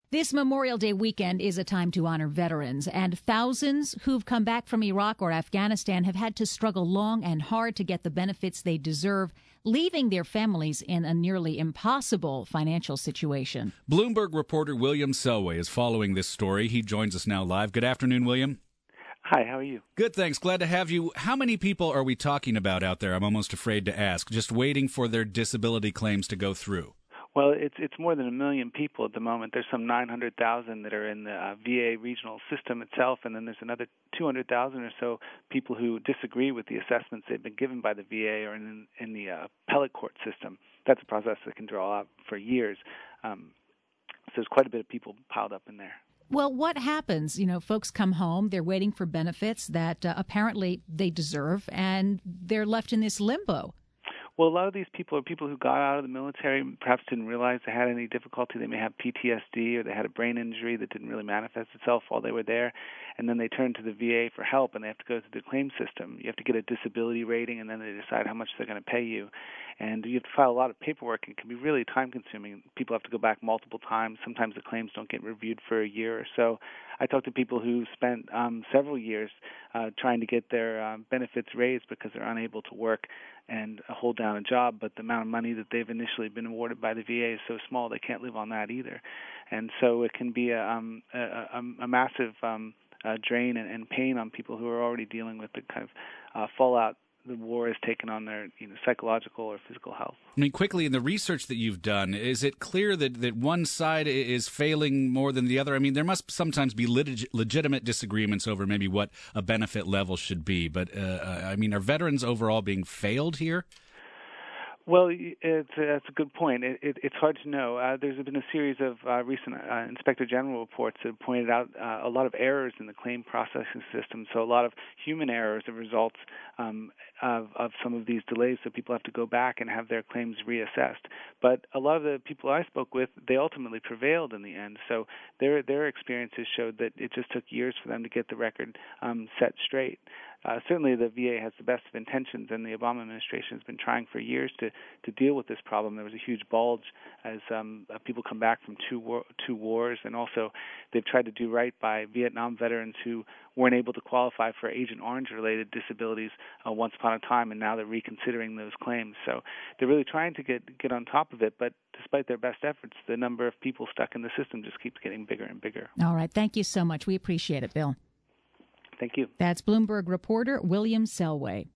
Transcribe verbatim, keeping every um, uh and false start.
This Memorial Day weekend is a time to honor veterans, and thousands who've come back from Iraq or Afghanistan have had to struggle long and hard to get the benefits they deserve, leaving their families in a nearly impossible financial situation. Bloomberg reporter William Selway is following this story. He joins us now live. Good afternoon, William. Hi, how are you? Good, thanks. Glad to have you. How many people are we talking about out there? I'm almost afraid to ask, just waiting for their disability claims to go through. Well, it's it's more than a million people at the moment. There's some nine hundred thousand that are in the uh, V A regional system itself, and then there's another two hundred thousand or so people who disagree with the assessments they've been given by the V A or in, in the uh, appellate court system. That's a process that can draw out for years. Um, so there's quite a bit of people piled up in there. Well, what happens? You know, folks come home, they're waiting for benefits that uh, apparently they deserve, and they're left in this limbo. Well, a lot of these people are people who got out of the military, perhaps didn't realize they had any difficulty. They may have P T S D or they had a brain injury that didn't really manifest itself while they were there. And then they turn to the V A for help, and they have to go through the claim system. You have to get a disability rating, and then they decide how much they're going to pay you. And you have to file a lot of paperwork, and it can be really time-consuming. People have to go back multiple times. Sometimes the claims don't get reviewed for a year or so. I talked to people who spent um, several years uh, trying to get their uh, benefits raised because they're unable to work and uh, hold down a job, but the amount of money that they've initially been awarded by the V A is so small they can't live on that either. And so it can be a, um, a, a, a massive um, uh, drain and, and pain on people who are already dealing with the kind of uh, fallout the war has taken on their you know, psychological or physical health. I mean, quickly, in the research that you've done, is it clear that, that one side is failing more than the other? I mean, there must sometimes be leg- legitimate disagreements over maybe what a benefit level should be. But, uh, I mean, are veterans overall being failed here? Well, it's, that's a good point. It, it, it's hard to know. Uh, there's been a series of uh, recent uh, Inspector General reports that have pointed out uh, a lot of errors in the claim processing system, so a lot of human errors as a result um, of, of some of these delays, so people have to go back and have their claims reassessed. But a lot of the people I spoke with, they ultimately prevailed in the end, so their, their experiences showed that it just took years for them to get the record um, set straight. Uh, certainly the V A has the best of intentions, and the Obama administration has been trying for years to, to deal with this problem. There was a huge bulge as um, uh, people come back from two, war, two wars, and also they've tried to do right by Vietnam veterans who weren't able to qualify for Agent Orange-related disabilities uh, once upon a time, and now they're reconsidering those claims. So they're really trying to get, get on top of it, but despite their best efforts, the number of people stuck in the system just keeps getting bigger and bigger. All right. Thank you so much. We appreciate it, Bill. Thank you. That's Bloomberg reporter William Selway.